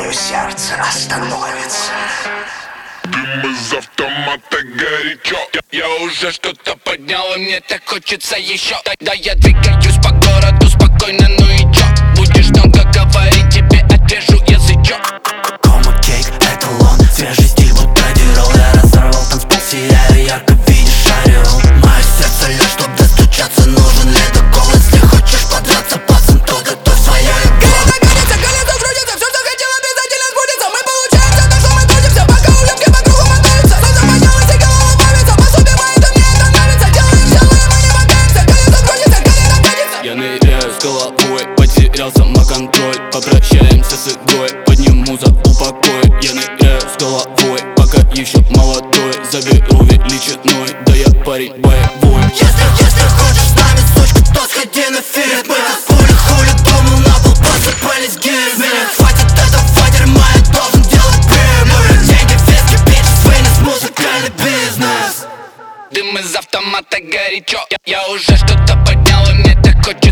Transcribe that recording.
мое сердце остановится. Дым из автомата горячо. Я уже что-то поднял, и мне так хочется еще. Да я двигаюсь по городу спокойно, ну и чё? Будешь много говорить, тебе отрежу язычок. Кома кейк, эталон, свежий стиль, будто дирол. Я разорвал танцпол, сияю, ярко видишь ореол. Мое сердце лишь, чтоб достучаться, нужен ледокол. Если хочешь подраться, пацан, то готовь свое эго. Колется, крутится, все, что хотел, обязательно сбудется. Мы получаем все то, что мы трудимся, пока улыбки по кругу мотаются. Солнце поднялось и голова плавится, по супер моей это мне это нравится. Делаем все, и мы не мотаемся, колесо крутится, колено катится. Я ныряю с головой, потерял самоконтроль. Попрощаемся с игрой, подниму за упокой. Я ныряю с головой, пока еще молодой. Заберу величиной, да я парень боевой. Если хочешь с нами, сучка, то сходи на фит. Мы как хули думал, на пол посыпались гильз. Меня хватит этого дерьма, я должен делать прибыль. Деньги, виски, бичи, свинес, музыкальный бизнес. Дым из автомата горячо. Я уже что-то поднял, и мне так хочется